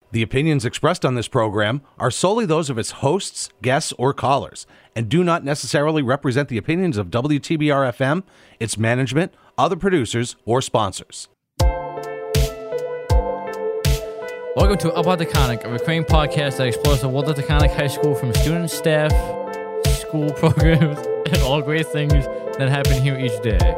The opinions expressed on this program are solely those of its hosts, guests, or callers, and do not necessarily represent the opinions of WTBR-FM, its management, other producers, or sponsors. Welcome to Up on Taconic, a recurring podcast that explores the world of Taconic High School from students, staff, school programs, and all great things that happen here each day.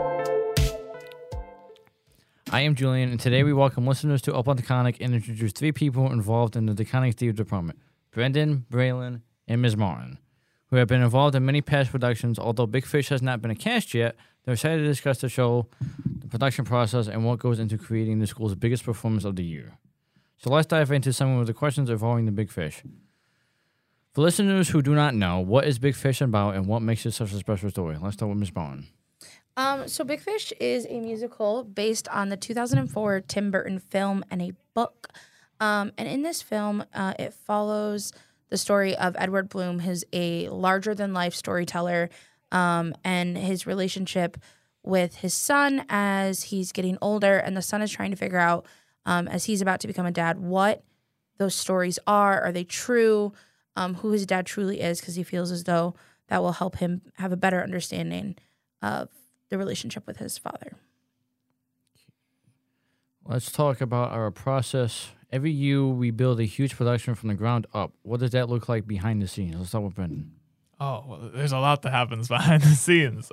I am Julian, and today we welcome listeners to Up on Taconic and introduce three people involved in the Taconic Theater Department, Brendan, Braylon, and Ms. Martin, who have been involved in many past productions. Although Big Fish has not been a cast yet, they're excited to discuss the show, the production process, and what goes into creating the school's biggest performance of the year. So let's dive into some of the questions involving the Big Fish. For listeners who do not know, what is Big Fish about and what makes it such a special story? Let's start with Ms. Martin. So Big Fish is a musical based on the 2004 Tim Burton film and a book. And in this film, it follows the story of Edward Bloom, who's a larger-than-life storyteller, and his relationship with his son as he's getting older, and the son is trying to figure out, as he's about to become a dad, what those stories are. Are they true? Who his dad truly is, because he feels as though that will help him have a better understanding of the relationship with his father. Let's talk about our process. Every year we build a huge production from the ground up. What does that look like behind the scenes? Let's start with Brendan. Oh, well, there's a lot that happens behind the scenes.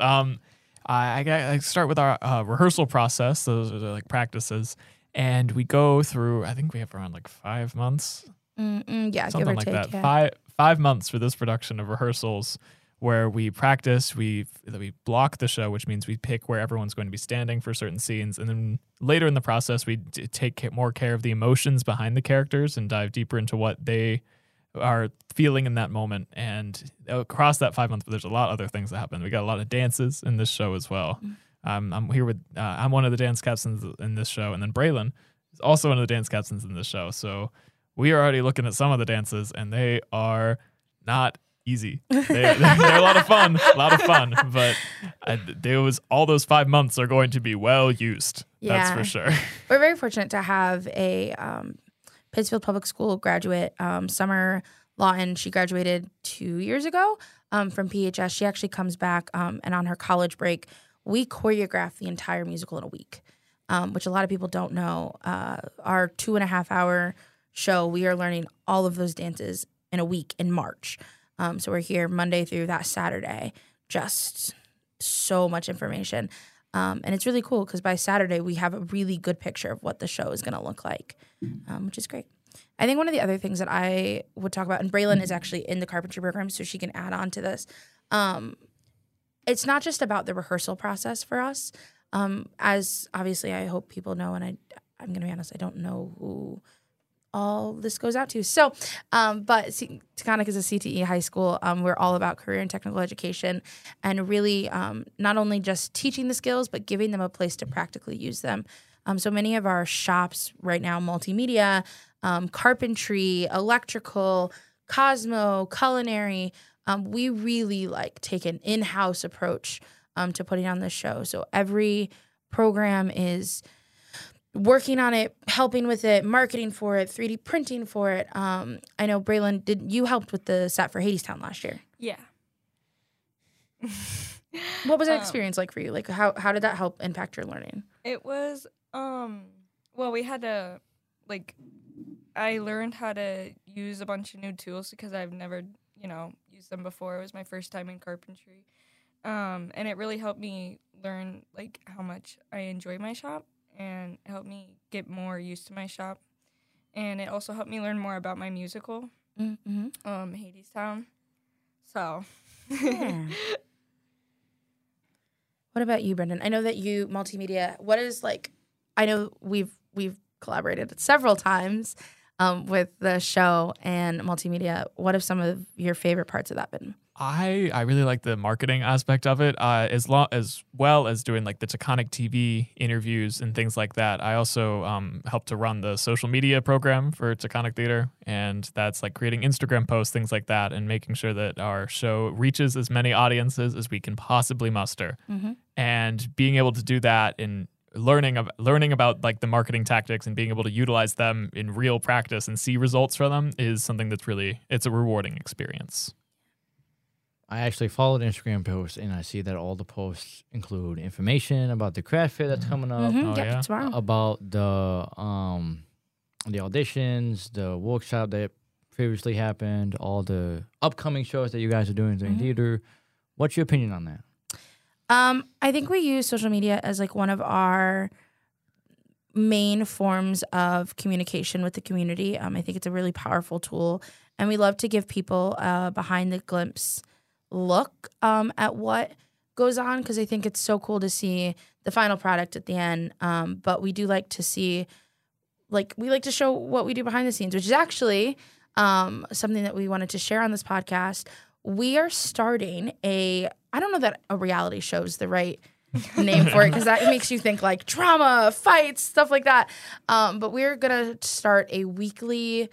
I start with our rehearsal process. Those are like practices. And we go through, I think we have around like 5 months. Yeah, something give or like take, that. 5 months for this production of rehearsals, where we practice, we block the show, which means we pick where everyone's going to be standing for certain scenes. And then later in the process, we take more care of the emotions behind the characters and dive deeper into what they are feeling in that moment. And across that 5 months, there's a lot of other things that happen. We got a lot of dances in this show as well. I'm here with, I'm one of the dance captains in this show. And then Braylon is also one of the dance captains in this show. So we are already looking at some of the dances, and they are not easy. They're a lot of fun, but all those 5 months are going to be well used. Yeah. That's for sure. We're very fortunate to have a Pittsfield Public School graduate, Summer Lawton. She graduated 2 years ago from PHS. She actually comes back, and on her college break, we choreographed the entire musical in a week, which a lot of people don't know. Our 2.5 hour show, we are learning all of those dances in a week in March. So we're here Monday through that Saturday, just so much information. And it's really cool because by Saturday, we have a really good picture of what the show is going to look like, which is great. I think one of the other things that I would talk about, and Braylon is actually in the carpentry program, so she can add on to this. It's not just about the rehearsal process for us. As obviously I hope people know, and I'm going to be honest, I don't know who all this goes out to. So, but Taconic is a CTE high school. We're all about career and technical education, and really not only just teaching the skills, but giving them a place to practically use them. So many of our shops right now, multimedia, carpentry, electrical, Cosmo, culinary, we really take an in-house approach to putting on this show. So every program is working on it, helping with it, marketing for it, 3D printing for it. I know, Braylon, you helped with the set for Hadestown last year? Yeah. What was that experience like for you? How did that help impact your learning? It was, well, we had to, I learned how to use a bunch of new tools because I've never, used them before. It was my first time in carpentry. And it really helped me learn, how much I enjoy my shop. And it helped me get more used to my shop. And it also helped me learn more about my musical, Hadestown. So. Yeah. What about you, Brendan? I know that you, multimedia, what is, I know we've collaborated several times with the show and multimedia. What have some of your favorite parts of that been? I really like the marketing aspect of it, as well as doing the Taconic TV interviews and things like that. I also help to run the social media program for Taconic Theater, and that's creating Instagram posts, things like that, and making sure that our show reaches as many audiences as we can possibly muster. Mm-hmm. And being able to do that in learning about like the marketing tactics and being able to utilize them in real practice and see results from them is something that's it's a rewarding experience. I actually followed Instagram posts, and I see that all the posts include information about the craft fair that's coming up, Mhm, Oh, yep, yeah? tomorrow. about the auditions, the workshop that previously happened, all the upcoming shows that you guys are doing during theater. What's your opinion on that? I think we use social media as like one of our main forms of communication with the community. I think it's a really powerful tool, and we love to give people a behind the glimpse look at what goes on, because I think it's so cool to see the final product at the end. But we do like to see, like, we like to show what we do behind the scenes, which is actually something that we wanted to share on this podcast. We are starting I don't know that a reality show is the right name for it, because that makes you think like drama, fights, stuff like that. But we're going to start a weekly,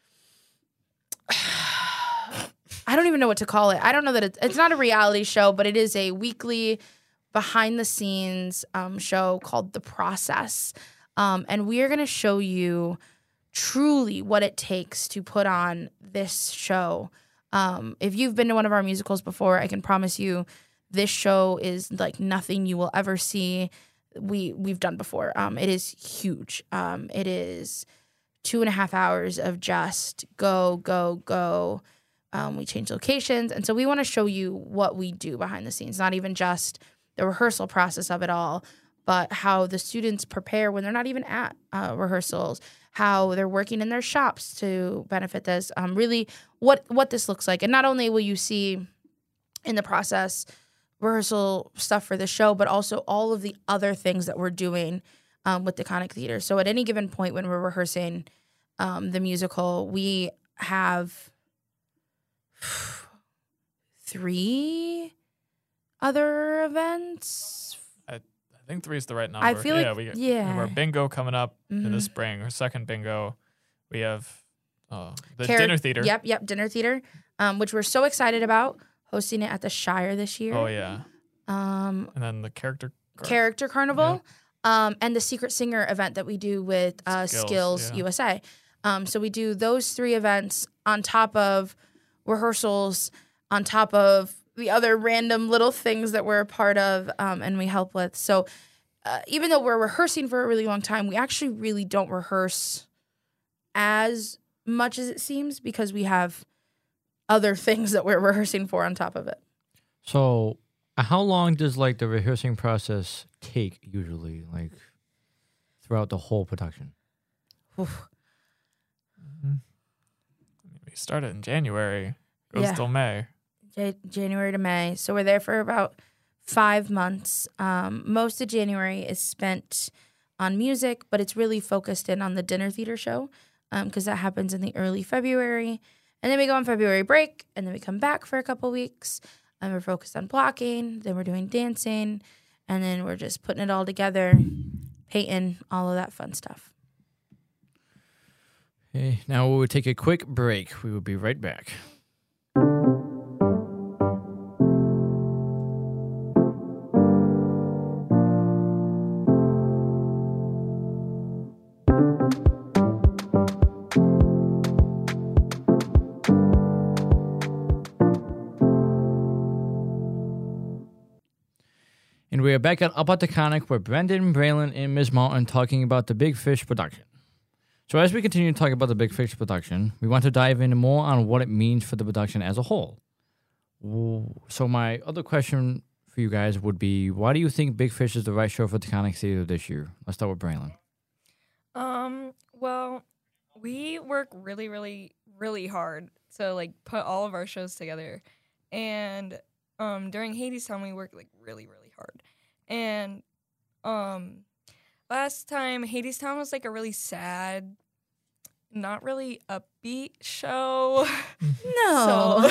I don't even know what to call it. I don't know that it's not a reality show, but it is a weekly behind the scenes show called The Process. And we are going to show you truly what it takes to put on this show. If you've been to one of our musicals before, I can promise you this show is like nothing you will ever see we've done before. It is huge. It is 2.5 hours of just go, go, go. We change locations. And so we want to show you what we do behind the scenes, not even just the rehearsal process of it all, but how the students prepare when they're not even at rehearsals, how they're working in their shops to benefit this, really what this looks like. And not only will you see in the process rehearsal stuff for the show, but also all of the other things that we're doing with Deconic Theater. So at any given point when we're rehearsing the musical, we have 3 other events. I think 3 is the right number. I feel like, we yeah. have our bingo coming up in the Mhm. spring, our second bingo. We have the Char- dinner theater. Yep, dinner theater, which we're so excited about, hosting it at the Shire this year. Oh, yeah. And then the character Carnival, and the Secret Singer event that we do with Skills yeah. USA. So we do those 3 events on top of rehearsals, on top of the other random little things that we're a part of and we help with. So even though we're rehearsing for a really long time, we actually really don't rehearse as much as it seems, because we have other things that we're rehearsing for on top of it. So, how long does like the rehearsing process take usually, like throughout the whole production? Oof. We started in January. Goes Yeah. till May. January to May. So we're there for about 5 months. Most of January is spent on music, but it's really focused in on the dinner theater show, because that happens in the early February. And then we go on February break, and then we come back for a couple weeks, and we're focused on blocking. Then we're doing dancing, and then we're just putting it all together, painting, all of that fun stuff. Okay, now we will take a quick break. We will be right back. And we are back at Up at Deconic with Brendan, Braylon, and Ms. Martin talking about the Big Fish production. So as we continue to talk about the Big Fish production, we want to dive into more on what it means for the production as a whole. So my other question for you guys would be, why do you think Big Fish is the right show for Deconic Theater this year? Let's start with Braylon. Well, we work really, really, really hard to like put all of our shows together. And during Hadestown, we worked like really, really hard. And last time Hadestown was like a really sad, not really upbeat show. No.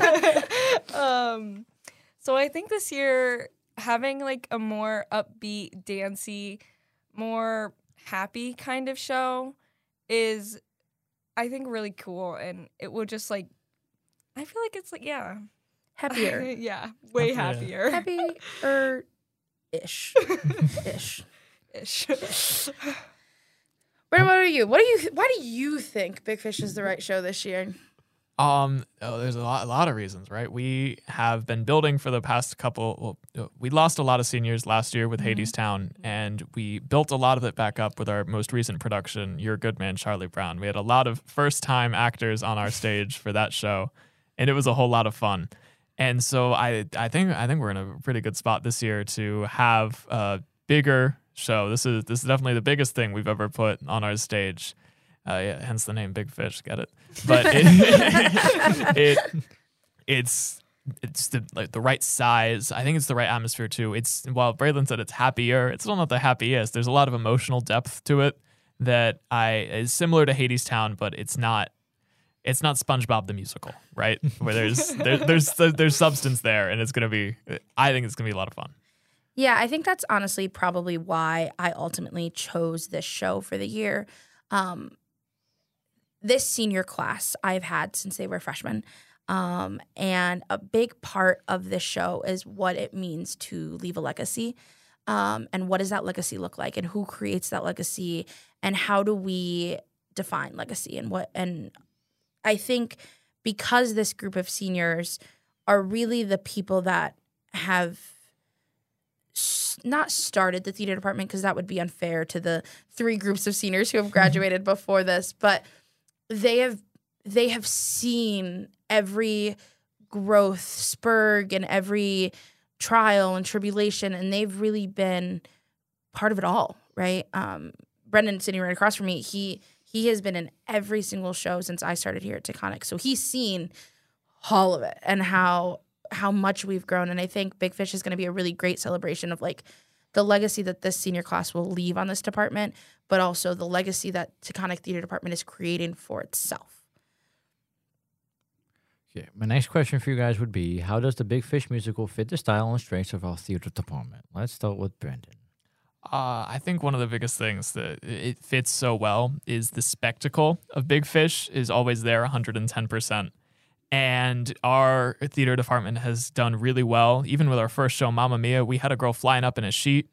So I think this year having like a more upbeat, dancey, more happy kind of show is, I think, really cool, and it will just like, I feel like it's like, yeah, Happier. yeah, way happier. Happier-ish. Ish. Fish. Brandon, what are you? Why do you think Big Fish is the right show this year? There's a lot of reasons, right? We have been building for the past couple. Well, we lost a lot of seniors last year with Hadestown, and we built a lot of it back up with our most recent production, Your Good Man, Charlie Brown. We had a lot of first-time actors on our stage for that show, and it was a whole lot of fun. And so I think we're in a pretty good spot this year to have a bigger show. This is definitely the biggest thing we've ever put on our stage. Hence the name Big Fish. Get it? But it's the right size. I think it's the right atmosphere too. It's while Braylon said it's happier, it's still not the happiest. There's a lot of emotional depth to it that is similar to Hadestown, but it's not SpongeBob the musical, right? Where there's substance there, and I think it's gonna be a lot of fun. Yeah, I think that's honestly probably why I ultimately chose this show for the year. This senior class I've had since they were freshmen. And a big part of this show is what it means to leave a legacy. And what does that legacy look like? And who creates that legacy? And how do we define legacy? And I think because this group of seniors are really the people that have not started the theater department, because that would be unfair to the 3 groups of seniors who have graduated before this, but they have seen every growth spurg and every trial and tribulation, and they've really been part of it all, right? Brendan, sitting right across from me, he has been in every single show since I started here at Taconic, so he's seen all of it and how much we've grown. And I think Big Fish is going to be a really great celebration of like the legacy that this senior class will leave on this department, but also the legacy that Taconic Theater Department is creating for itself. Okay, my next question for you guys would be, how does the Big Fish musical fit the style and strengths of our theater department? Let's start with Brendan. I think one of the biggest things that it fits so well is the spectacle of Big Fish is always there 110%. And our theater department has done really well. Even with our first show, Mamma Mia, we had a girl flying up in a sheet.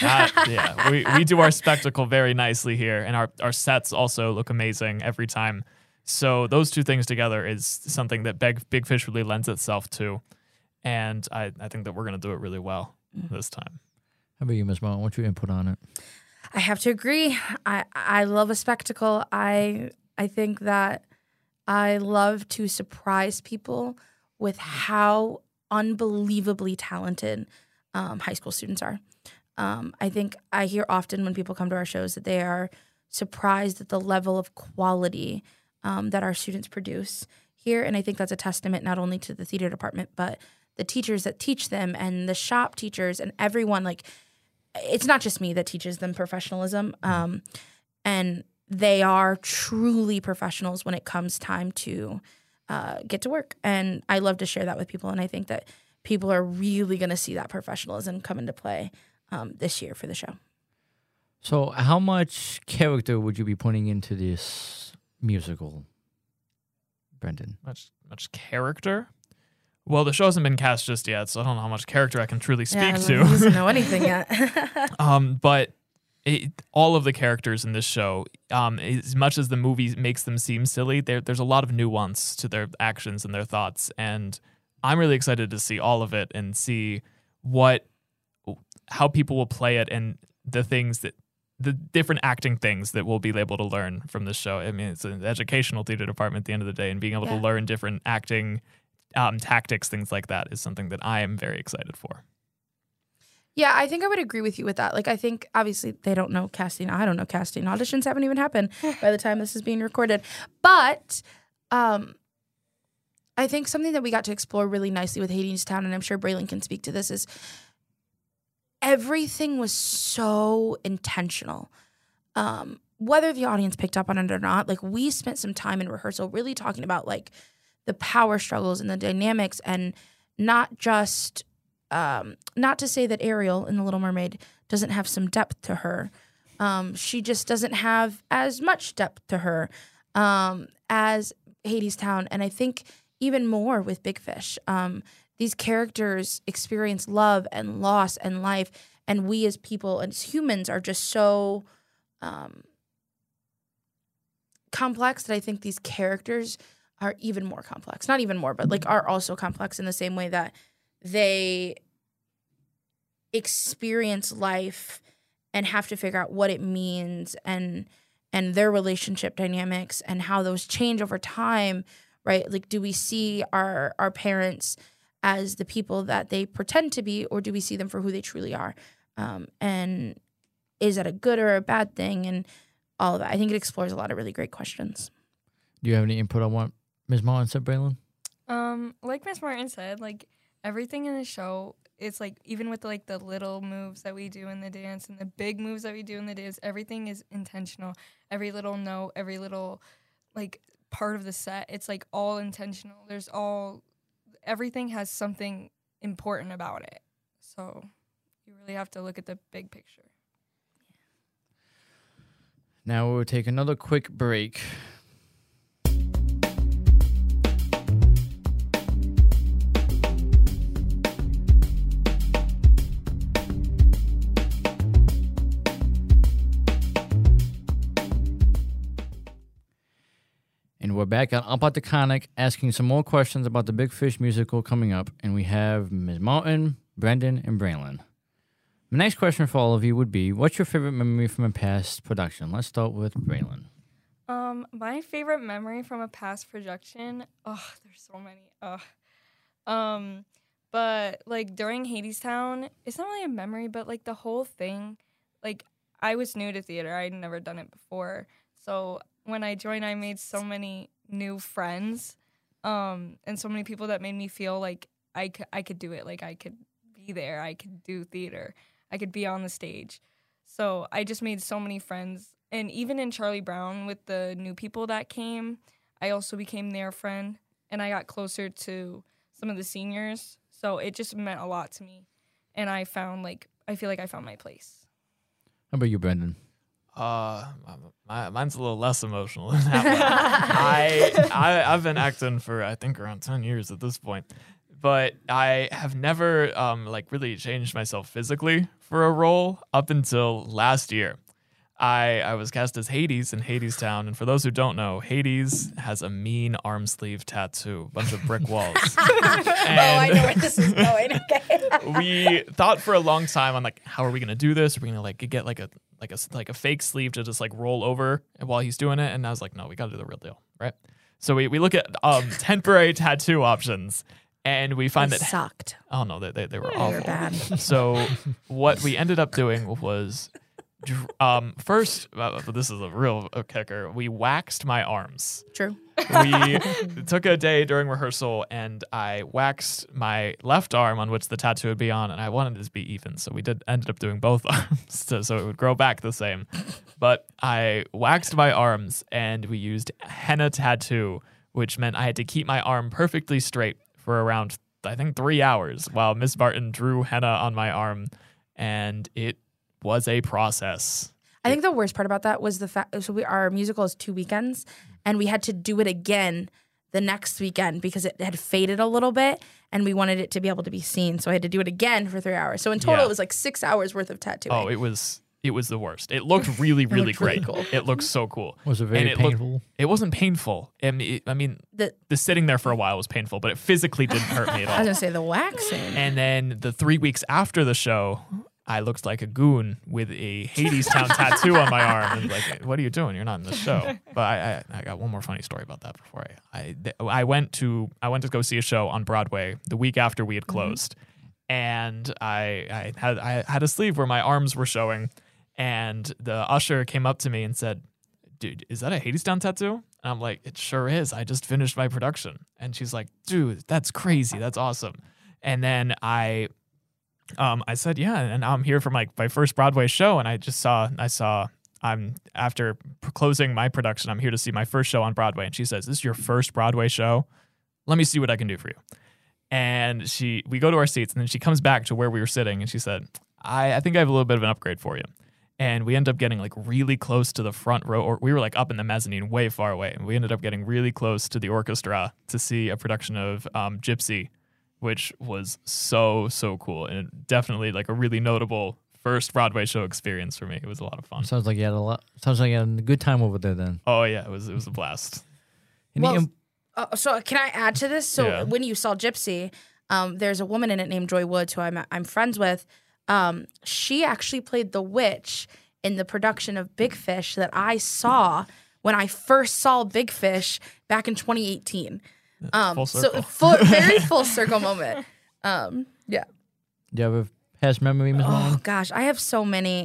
We do our spectacle very nicely here. And our sets also look amazing every time. So those two things together is something that Big Fish really lends itself to. And I think that we're going to do it really well this time. How about you, Ms. Martin? What's your input on it? I have to agree. I love a spectacle. I think that I love to surprise people with how unbelievably talented high school students are. I think I hear often when people come to our shows that they are surprised at the level of quality that our students produce here. And I think that's a testament not only to the theater department, but the teachers that teach them and the shop teachers and everyone. Like, it's not just me that teaches them professionalism. And they are truly professionals when it comes time to get to work. And I love to share that with people. And I think that people are really going to see that professionalism come into play this year for the show. So how much character would you be putting into this musical, Brendan? Much character? Well, the show hasn't been cast just yet, so I don't know how much character I can truly speak to. He doesn't know anything yet. But all of the characters in this show, as much as the movie makes them seem silly, there's a lot of nuance to their actions and their thoughts, and I'm really excited to see all of it and see how people will play it and the different acting things that we'll be able to learn from this show. I mean, it's an educational theater department at the end of the day, and being able to learn different acting tactics, things like that, is something that I am very excited for. Yeah, I think I would agree with you with that. Like, I think obviously they don't know casting. I don't know casting. Auditions haven't even happened by the time this is being recorded. But I think something that we got to explore really nicely with Hadestown, and I'm sure Braylon can speak to this, is everything was so intentional. Whether the audience picked up on it or not, like, we spent some time in rehearsal really talking about like the power struggles and the dynamics, and not just not to say that Ariel in The Little Mermaid doesn't have some depth to her. She just doesn't have as much depth to her as Hadestown. And I think even more with Big Fish. These characters experience love and loss and life, And we as people and as humans are just so complex that I think these characters are even more complex. Not even more, but like are also complex in the same way that they experience life and have to figure out what it means and their relationship dynamics and how those change over time, right? Like, do we see our parents as the people that they pretend to be, or do we see them for who they truly are? And is that a good or a bad thing? And all of that. I think it explores a lot of really great questions. Do you have any input on what Ms. Martin said, Braylon? Like Miss Martin said, like everything in the show, it's like even with like the little moves that we do in the dance and the big moves that we do in the dance, everything is intentional. Every little note, every little like part of the set, it's like all intentional. Everything has something important about it. So you really have to look at the big picture. Now we'll take another quick break. And we're back on Up at the Conic asking some more questions about the Big Fish musical coming up. And we have Ms. Martin, Brendan, and Braylon. My next question for all of you would be, what's your favorite memory from a past production? Let's start with Braylon. My favorite memory from a past production, there's so many. But like during Hadestown, it's not really a memory, but like the whole thing, like I was new to theater. I'd never done it before. So when I joined, I made so many new friends, and so many people that made me feel like I could do it. Like I could be there. I could do theater. I could be on the stage. So I just made so many friends. And even in Charlie Brown with the new people that came, I also became their friend. And I got closer to some of the seniors. So it just meant a lot to me. And I feel like I found my place. How about you, Brendan? Mine's a little less emotional than that one. I've been acting for, I think, around 10 years at this point. But I have never really changed myself physically for a role up until last year. I was cast as Hades in Hadestown, and for those who don't know, Hades has a mean arm sleeve tattoo, a bunch of brick walls. I know where this is going. Okay. We thought for a long time on like, how are we gonna do this? Are we gonna get like a fake sleeve to just like roll over while he's doing it? And I was like, no, we gotta do the real deal, right? So we look at temporary tattoo options. And we find They that sucked. Oh no, they were They awful. were bad. So what we ended up doing was, first, this is a real kicker. We waxed my arms. True. We took a day during rehearsal, and I waxed my left arm on which the tattoo would be on, and I wanted it to be even, so we ended up doing both arms so it would grow back the same. But I waxed my arms, and we used henna tattoo, which meant I had to keep my arm perfectly straight for around, I think, 3 hours while Miss Martin drew henna on my arm, and it was a process. I think the worst part about that was the fact, our musical is 2 weekends, and we had to do it again the next weekend because it had faded a little bit, and we wanted it to be able to be seen, so I had to do it again for 3 hours. So in total, It was like 6 hours worth of tattooing. Oh, it was the worst. It looked really, really great. Cool. It looked so cool. Was it very painful? It wasn't painful. I mean, the sitting there for a while was painful, but it physically didn't hurt me at all. I was going to say the waxing. And then the 3 weeks after the show, I looked like a goon with a Hadestown tattoo on my arm. And like, what are you doing? You're not in the show. But I got one more funny story about that before I went to go see a show on Broadway the week after we had closed, and I had a sleeve where my arms were showing. And the usher came up to me and said, dude, is that a Hadestown tattoo? And I'm like, it sure is. I just finished my production. And she's like, dude, that's crazy. That's awesome. And then I said, yeah. And now I'm here for my first Broadway show. And I saw, I'm after closing my production, I'm here to see my first show on Broadway. And she says, this is your first Broadway show? Let me see what I can do for you. And we go to our seats, and then she comes back to where we were sitting, and she said, I think I have a little bit of an upgrade for you. And we ended up getting like really close to the front row, or we were like up in the mezzanine way far away. And we ended up getting really close to the orchestra to see a production of Gypsy, which was so, so cool. And definitely like a really notable first Broadway show experience for me. It was a lot of fun. Sounds like you had a lot. Sounds like you had a good time over there then. Oh yeah, it was a blast. Well, so can I add to this? So Yeah. when you saw Gypsy, there's a woman in it named Joy Woods who I'm friends with. She actually played the witch in the production of Big Fish that I saw when I first saw Big Fish back in 2018. Full circle. Very full circle moment. Yeah. Do you have a past memory, Ms. Oh Mullen? gosh, I have so many.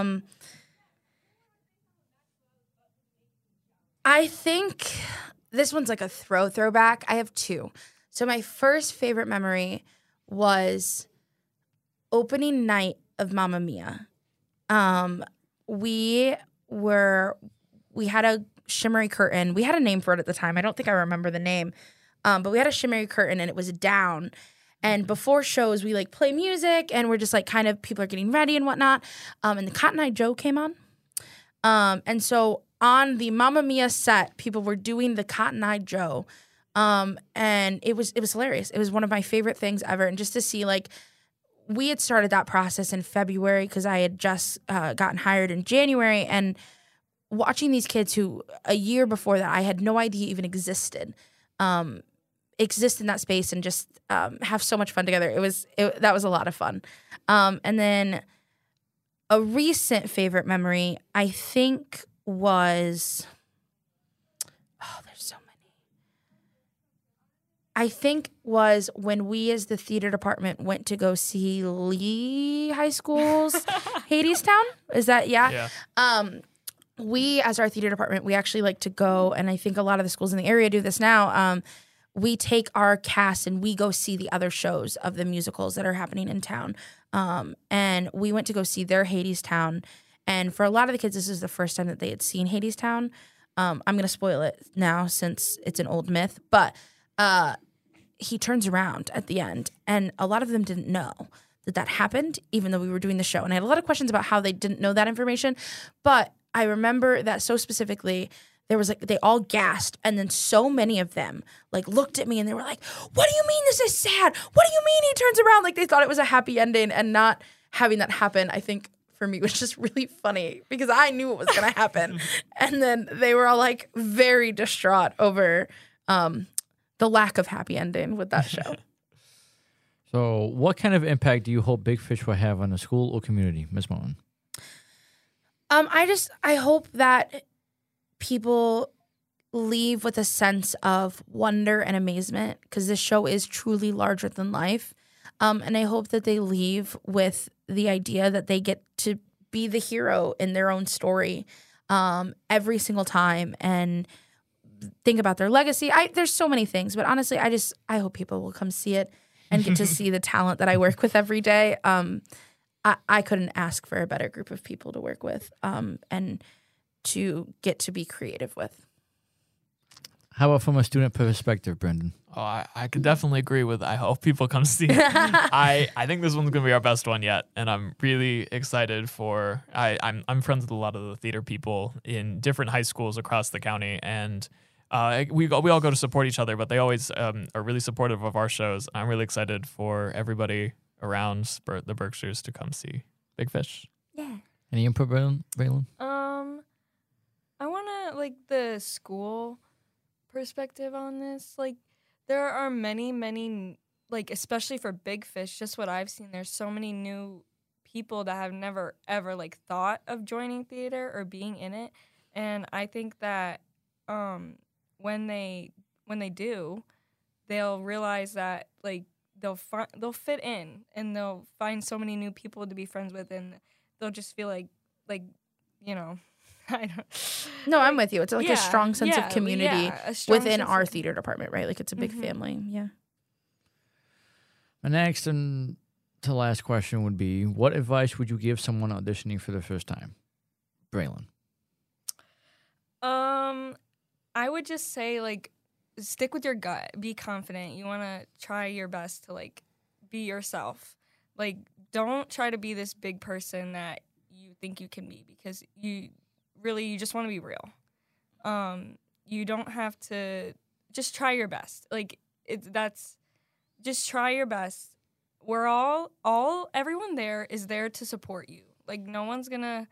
I think this one's like a throwback. I have two. So my first favorite memory was opening night of Mamma Mia. We had a shimmery curtain. We had a name for it at the time. I don't think I remember the name. But we had a shimmery curtain and it was down. And before shows, we like play music and we're just like kind of people are getting ready and whatnot. And the Cotton Eye Joe came on. And so on the Mamma Mia set, people were doing the Cotton Eye Joe. And it was hilarious. It was one of my favorite things ever. And just to see like, we had started that process in February because I had just gotten hired in January, and watching these kids who a year before that I had no idea even existed, exist in that space and just have so much fun together. That was a lot of fun. And then a recent favorite memory I think was, there's so many. I think was when we as the theater department went to go see Lee High School's Hadestown. Is that, yeah? We, as our theater department, we actually like to go, and I think a lot of the schools in the area do this now. We take our cast and we go see the other shows of the musicals that are happening in town. And we went to go see their Hadestown. And for a lot of the kids, this is the first time that they had seen Hadestown. I'm going to spoil it now since it's an old myth. But he turns around at the end, and a lot of them didn't know that happened, even though we were doing the show. And I had a lot of questions about how they didn't know that information. But I remember that so specifically. There was like, they all gasped, and then so many of them like looked at me and they were like, "What do you mean this is sad? What do you mean he turns around?" Like they thought it was a happy ending, and not having that happen, I think for me was just really funny because I knew it was going to happen. And then they were all like very distraught over the lack of happy ending with that show. So what kind of impact do you hope Big Fish will have on the school or community, Ms. Mullen? I hope that people leave with a sense of wonder and amazement because this show is truly larger than life. And I hope that they leave with the idea that they get to be the hero in their own story every single time and think about their legacy. There's so many things, but honestly, I hope people will come see it and get to see the talent that I work with every day. I couldn't ask for a better group of people to work with and to get to be creative with. How about from a student perspective, Brendan? Oh, I could definitely agree with. I hope people come see it. I think this one's gonna be our best one yet, and I'm really excited for. I'm friends with a lot of the theater people in different high schools across the county, and we all go to support each other, but they always are really supportive of our shows. I'm really excited for everybody around the Berkshires to come see Big Fish. Yeah. Any input, Braylon? I want to like the school perspective on this. Like, there are many, like, especially for Big Fish, just what I've seen, there's so many new people that have never, ever, like, thought of joining theater or being in it. And I think that when they do, they'll realize that, like, they'll fit in, and they'll find so many new people to be friends with, and they'll just feel like, you know, I don't. No, I'm with you. It's like Yeah, a strong sense of community a strong within sense our of- theater department, right? Like it's a big family. Yeah. My next and to last question would be, what advice would you give someone auditioning for the first time? Braylon. I would just say, like, stick with your gut. Be confident. You want to try your best to, like, be yourself. Like, don't try to be this big person that you think you can be, because you just want to be real. You don't have to, just try your best. Like, just try your best everyone there is there to support you. Like, no one's gonna,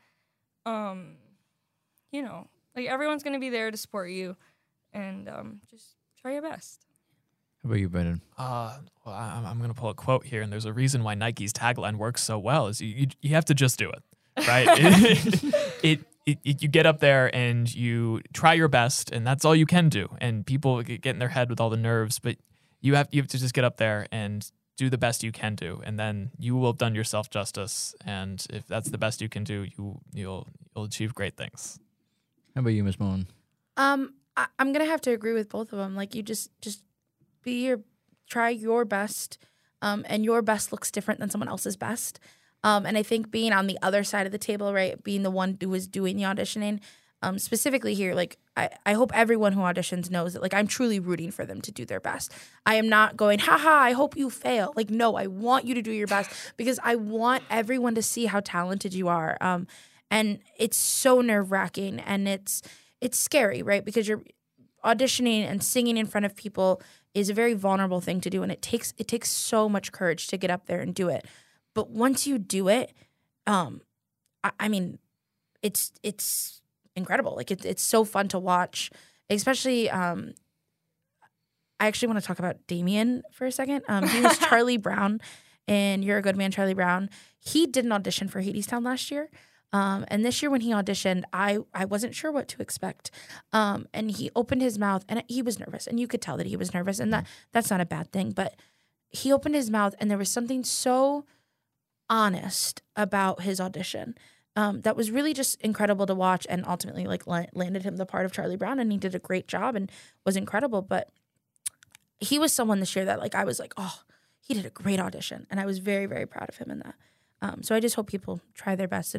like, everyone's gonna be there to support you, and just try your best. How about you, Brendan? Well, I'm going to pull a quote here, and there's a reason why Nike's tagline works so well is you have to just do it, right? You get up there and you try your best, and that's all you can do. And people get in their head with all the nerves, but you have to just get up there and do the best you can do, and then you will have done yourself justice. And if that's the best you can do, you'll achieve great things. How about you, Ms. Mullen? I'm gonna have to agree with both of them. Like, you just try your best, and your best looks different than someone else's best. And I think being on the other side of the table, right, being the one who was doing the auditioning, specifically here, like, I hope everyone who auditions knows that, like, I'm truly rooting for them to do their best. I am not going, haha, I hope you fail. Like, no, I want you to do your best because I want everyone to see how talented you are. And it's so nerve-wracking, and it's scary, right, because you're auditioning and singing in front of people is a very vulnerable thing to do, and it takes so much courage to get up there and do it. But once you do it, I mean, it's incredible. Like, it's so fun to watch, especially. I actually want to talk about Damien for a second. He was Charlie Brown, and You're a Good Man, Charlie Brown. He did an audition for Hadestown last year. And this year when he auditioned, I wasn't sure what to expect. And he opened his mouth, and he was nervous. And you could tell that he was nervous, and that's not a bad thing. But he opened his mouth, and there was something so honest about his audition that was really just incredible to watch, and ultimately, like, landed him the part of Charlie Brown, and he did a great job and was incredible. But he was someone this year that, like, I was like, oh, he did a great audition. And I was very, very proud of him in that. So I just hope people try their best and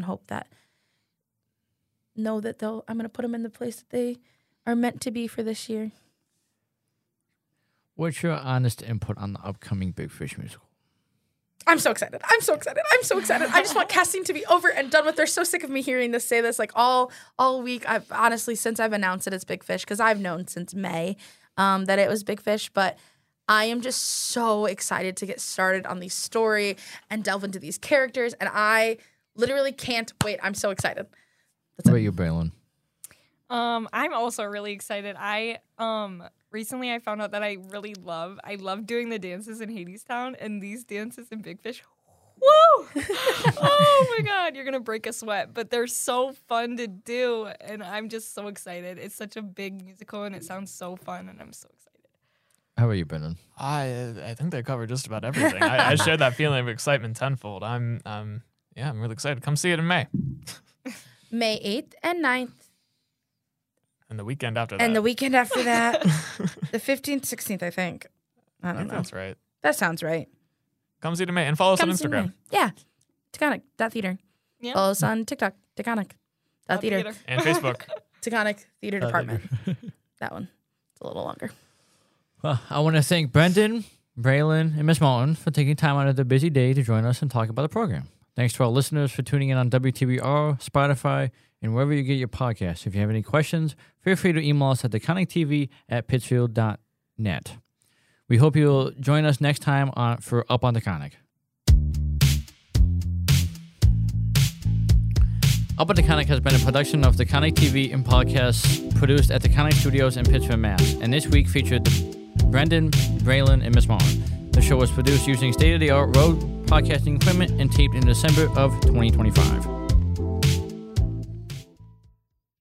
know that I'm going to put them in the place that they are meant to be for this year. What's your honest input on the upcoming Big Fish musical? I'm so excited. I'm so excited. I just want casting to be over and done with. They're so sick of me hearing this say this, like, all week. I've honestly, since I've announced it, it's Big Fish, because I've known since May that it was Big Fish, but I am just so excited to get started on the story and delve into these characters, and I literally can't wait. I'm so excited. What about you, Braylon? I'm also really excited. Recently I found out that I love doing the dances in Hadestown, and these dances in Big Fish. Woo! Oh my God, you're gonna break a sweat, but they're so fun to do, and I'm just so excited. It's such a big musical, and it sounds so fun, and I'm so excited. How about you, Brendan? I think they covered just about everything. I shared that feeling of excitement tenfold. I'm really excited. Come see it in May. May 8th and 9th. And the weekend after that. And the weekend after that. The 15th, 16th, I think. I don't know. That's right. That sounds right. Come see it in May. And follow us on Instagram. Yeah. Taconic.theater. Yeah. Follow us on TikTok. Taconic.theater. And Facebook. Taconic Theater Department. That one. It's a little longer. Well, I want to thank Brendan, Braylon, and Miss Martin for taking time out of their busy day to join us and talk about the program. Thanks to our listeners for tuning in on WTBR, Spotify, and wherever you get your podcasts. If you have any questions, feel free to email us at theconictv@pittsfield.net. We hope you'll join us next time for Up on Taconic. Up on Taconic has been a production of Taconic TV and podcasts produced at Taconic Studios in Pittsfield, Mass. And this week featured Brendan, Braylon, and Miss Martin. The show was produced using state-of-the-art Rode podcasting equipment and taped in December of 2025.